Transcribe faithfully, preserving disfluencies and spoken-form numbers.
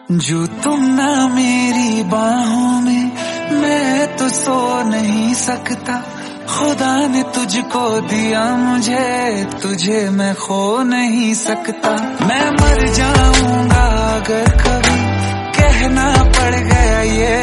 जो तुम ना मेरी बाहों में, मैं तो सो नहीं सकता। खुदा ने तुझको दिया मुझे, तुझे मैं खो नहीं सकता। मैं मर जाऊंगा अगर कभी कहना पड़ गया ये